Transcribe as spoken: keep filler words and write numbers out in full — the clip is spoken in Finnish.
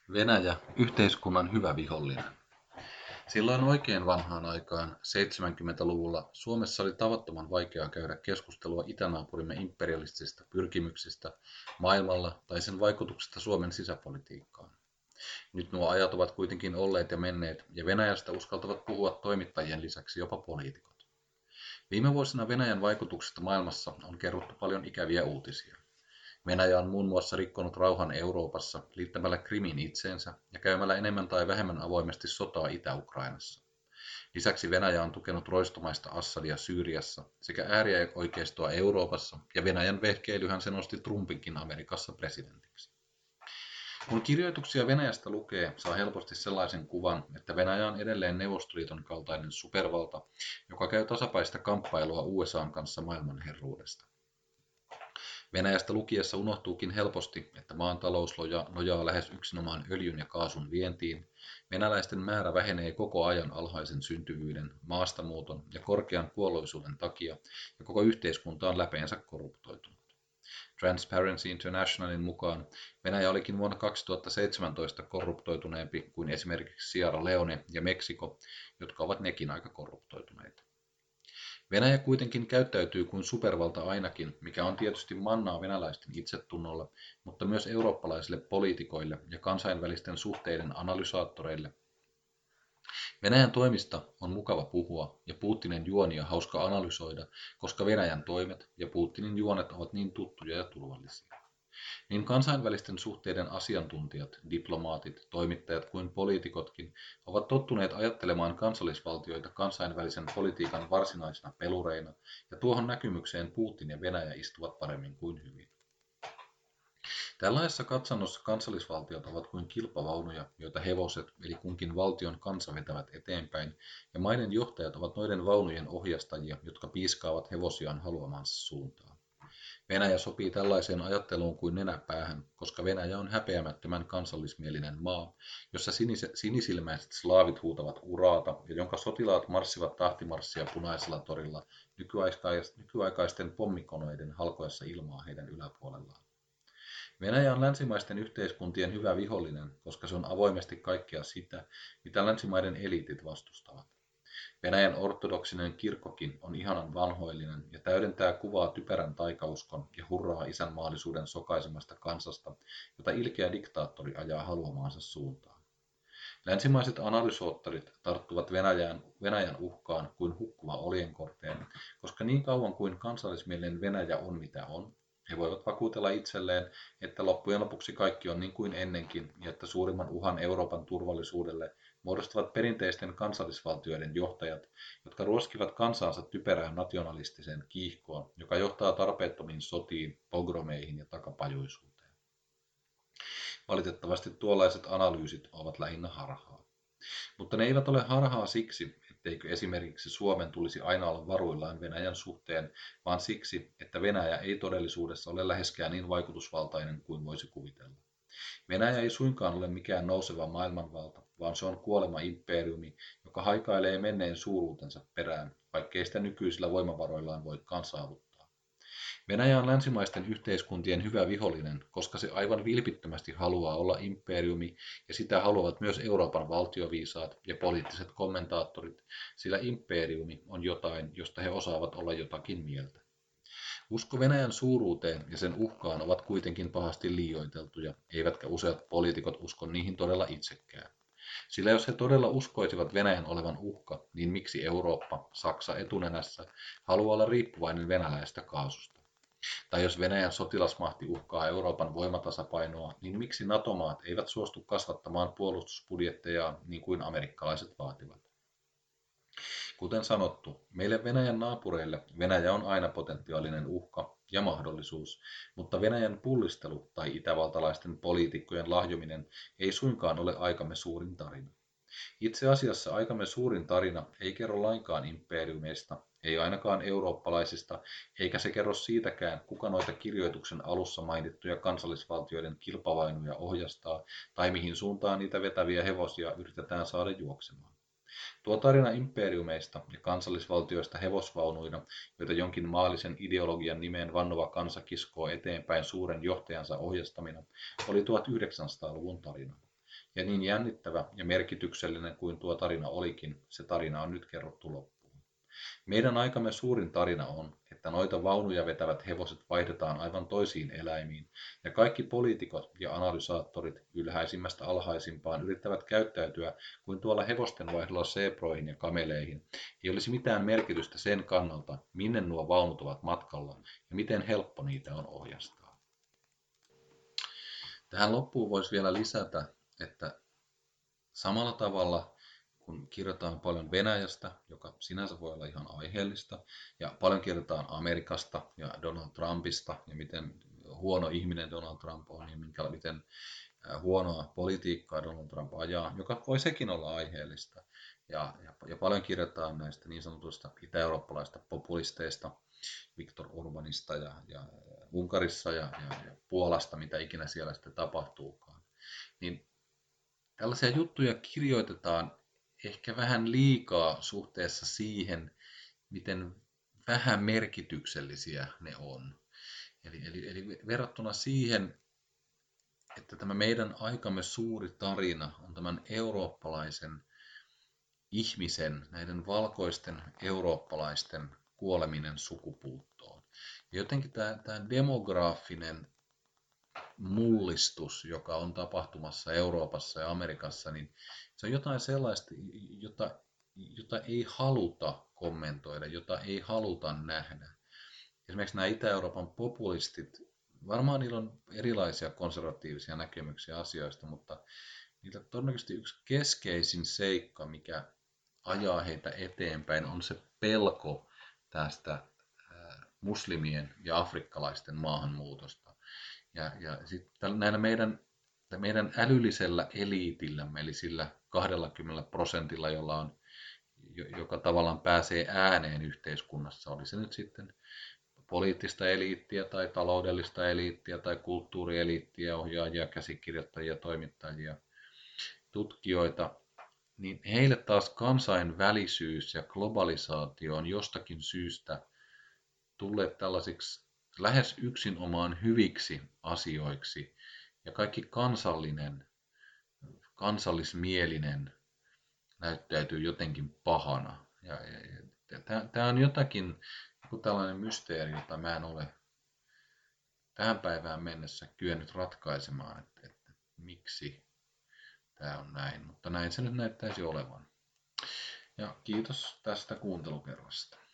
Venäjä, yhteiskunnan hyvä vihollinen. Silloin oikein vanhaan aikaan, seitsemänkymmentäluvulla, Suomessa oli tavattoman vaikeaa käydä keskustelua itänaapurimme imperialistisista pyrkimyksistä maailmalla tai sen vaikutuksesta Suomen sisäpolitiikkaan. Nyt nuo ajat ovat kuitenkin olleet ja menneet, ja Venäjästä uskaltavat puhua toimittajien lisäksi jopa poliitikot. Viime vuosina Venäjän vaikutuksesta maailmassa on kerrottu paljon ikäviä uutisia. Venäjä on muun muassa rikkonut rauhan Euroopassa liittämällä Krimin itseensä ja käymällä enemmän tai vähemmän avoimesti sotaa Itä-Ukrainassa. Lisäksi Venäjä on tukenut roistomaista Assadia Syyriassa sekä äärioikeistoa Euroopassa, ja Venäjän vehkeilyhän se nosti Trumpinkin Amerikassa presidentiksi. Kun kirjoituksia Venäjästä lukee, saa helposti sellaisen kuvan, että Venäjä on edelleen Neuvostoliiton kaltainen supervalta, joka käy tasapäistä kamppailua U S A:n kanssa maailmanherruudesta. Venäjästä lukiessa unohtuukin helposti, että maan talous nojaa lähes yksinomaan öljyn ja kaasun vientiin, venäläisten määrä vähenee koko ajan alhaisen syntyvyyden, maastamuuton ja korkean kuolleisuuden takia, ja koko yhteiskunta on läpeensä korruptoitunut. Transparency Internationalin mukaan Venäjä olikin vuonna kaksituhattaseitsemäntoista korruptoituneempi kuin esimerkiksi Sierra Leone ja Meksiko, jotka ovat nekin aika korruptoituneita. Venäjä kuitenkin käyttäytyy kuin supervalta ainakin, mikä on tietysti mannaa venäläisten itsetunnolle, mutta myös eurooppalaisille poliitikoille ja kansainvälisten suhteiden analysaattoreille. Venäjän toimista on mukava puhua ja Putinin juonia hauska analysoida, koska Venäjän toimet ja Putinin juonet ovat niin tuttuja ja turvallisia. Niin kansainvälisten suhteiden asiantuntijat, diplomaatit, toimittajat kuin poliitikotkin ovat tottuneet ajattelemaan kansallisvaltioita kansainvälisen politiikan varsinaisina pelureina, ja tuohon näkymykseen Putin ja Venäjä istuvat paremmin kuin hyvin. Tällaisessa katsannossa kansallisvaltiot ovat kuin kilpavaunuja, joita hevoset eli kunkin valtion kansa vetävät eteenpäin, ja maiden johtajat ovat noiden vaunujen ohjastajia, jotka piiskaavat hevosiaan haluamansa suuntaan. Venäjä sopii tällaiseen ajatteluun kuin nenäpäähän, koska Venäjä on häpeämättömän kansallismielinen maa, jossa sinisilmäiset slaavit huutavat uraata ja jonka sotilaat marssivat tahtimarssia punaisella torilla nykyaikaisten pommikoneiden halkoessa ilmaa heidän yläpuolellaan. Venäjä on länsimaisten yhteiskuntien hyvä vihollinen, koska se on avoimesti kaikkea sitä, mitä länsimaiden eliitit vastustavat. Venäjän ortodoksinen kirkkokin on ihanan vanhoillinen ja täydentää kuvaa typerän taikauskon ja hurraa isänmaallisuuden sokaisemasta kansasta, jota ilkeä diktaattori ajaa haluamaansa suuntaan. Länsimaiset analysoottorit tarttuvat Venäjän, Venäjän uhkaan kuin hukkuva oljenkorteen, koska niin kauan kuin kansallismielinen Venäjä on mitä on, he voivat vakuutella itselleen, että loppujen lopuksi kaikki on niin kuin ennenkin ja että suurimman uhan Euroopan turvallisuudelle muodostavat perinteisten kansallisvaltioiden johtajat, jotka ruoskivat kansaansa typerään nationalistiseen kiihkoon, joka johtaa tarpeettomiin sotiin, pogromeihin ja takapajuisuuteen. Valitettavasti tuollaiset analyysit ovat lähinnä harhaa. Mutta ne eivät ole harhaa siksi, etteikö esimerkiksi Suomen tulisi aina olla varuillaan Venäjän suhteen, vaan siksi, että Venäjä ei todellisuudessa ole läheskään niin vaikutusvaltainen kuin voisi kuvitella. Venäjä ei suinkaan ole mikään nouseva maailmanvalta, vaan se on kuolema imperiumi, joka haikailee menneen suuruutensa perään, vaikkei sitä nykyisillä voimavaroillaan voikaan saavuttaa. Venäjä on länsimaisten yhteiskuntien hyvä vihollinen, koska se aivan vilpittömästi haluaa olla imperiumi, ja sitä haluavat myös Euroopan valtioviisaat ja poliittiset kommentaattorit, sillä imperiumi on jotain, josta he osaavat olla jotakin mieltä. Usko Venäjän suuruuteen ja sen uhkaan ovat kuitenkin pahasti liioiteltuja, eivätkä useat poliitikot usko niihin todella itsekään. Sillä jos he todella uskoisivat Venäjän olevan uhka, niin miksi Eurooppa, Saksa etunenässä, haluaa olla riippuvainen venäläisestä kaasusta? Tai jos Venäjän sotilasmahti uhkaa Euroopan voimatasapainoa, niin miksi NATO-maat eivät suostu kasvattamaan puolustusbudjettejaan niin kuin amerikkalaiset vaativat? Kuten sanottu, meille Venäjän naapureille Venäjä on aina potentiaalinen uhka ja mahdollisuus, mutta Venäjän pullistelu tai itävaltalaisten poliitikkojen lahjominen ei suinkaan ole aikamme suurin tarina. Itse asiassa aikamme suurin tarina ei kerro lainkaan imperiumeista, ei ainakaan eurooppalaisista, eikä se kerro siitäkään, kuka noita kirjoituksen alussa mainittuja kansallisvaltioiden kilpavainuja ohjastaa tai mihin suuntaan niitä vetäviä hevosia yritetään saada juoksemaan. Tuo tarina imperiumeista ja kansallisvaltioista hevosvaunuina, joita jonkin maallisen ideologian nimeen vannova kansa kiskoo eteenpäin suuren johtajansa ohjastamina, oli tuhatyhdeksänsataaluvun tarina. Ja niin jännittävä ja merkityksellinen kuin tuo tarina olikin, se tarina on nyt kerrottu loppuun. Meidän aikamme suurin tarina on, että noita vaunuja vetävät hevoset vaihdetaan aivan toisiin eläimiin, ja kaikki poliitikot ja analysaattorit ylhäisimmästä alhaisimpaan yrittävät käyttäytyä kuin tuolla hevosten vaihdolla seeproihin ja kameleihin. Ei olisi mitään merkitystä sen kannalta, minne nuo vaunut ovat matkalla ja miten helppo niitä on ohjastaa. Tähän loppuun voisi vielä lisätä, että samalla tavalla kun kirjoitetaan paljon Venäjästä, joka sinänsä voi olla ihan aiheellista, ja paljon kirjoitetaan Amerikasta ja Donald Trumpista, ja miten huono ihminen Donald Trump on, ja minkä, miten huonoa politiikkaa Donald Trump ajaa, joka voi sekin olla aiheellista. Ja, ja, ja paljon kirjoitetaan näistä niin sanotuista itä-eurooppalaista populisteista, Viktor Orbanista ja, ja Unkarissa ja, ja, ja Puolasta, mitä ikinä siellä sitten tapahtuukaan. Niin tällaisia juttuja kirjoitetaan ehkä vähän liikaa suhteessa siihen, miten vähän merkityksellisiä ne on. Eli, eli, eli verrattuna siihen, että tämä meidän aikamme suuri tarina on tämän eurooppalaisen ihmisen, näiden valkoisten eurooppalaisten kuoleminen sukupuuttoon. Ja jotenkin tämä, tämä demograafinen mullistus, joka on tapahtumassa Euroopassa ja Amerikassa, niin se on jotain sellaista, jota, jota ei haluta kommentoida, jota ei haluta nähdä. Esimerkiksi nämä Itä-Euroopan populistit, varmaan niillä on erilaisia konservatiivisia näkemyksiä asioista, mutta niillä todennäköisesti yksi keskeisin seikka, mikä ajaa heitä eteenpäin, on se pelko tästä muslimien ja afrikkalaisten maahanmuutosta. Ja, ja sitten näillä meidän, meidän älyllisellä eliitillämme, eli sillä kaksikymmentä prosentilla, jolla on, joka tavallaan pääsee ääneen yhteiskunnassa, oli se nyt sitten poliittista eliittiä tai taloudellista eliittiä tai kulttuurieliittiä, ohjaajia, käsikirjoittajia, toimittajia, tutkijoita, niin heille taas kansainvälisyys ja globalisaatio on jostakin syystä tulleet tällaisiksi lähes yksinomaan hyviksi asioiksi, ja kaikki kansallinen, kansallismielinen näyttäytyy jotenkin pahana. Ja, ja, ja, tämä on jotakin, joku tällainen mysteeri, jota mä en ole tähän päivään mennessä kyennyt ratkaisemaan, että, että miksi tämä on näin, mutta näin se nyt näyttäisi olevan. Ja kiitos tästä kuuntelukerrasta.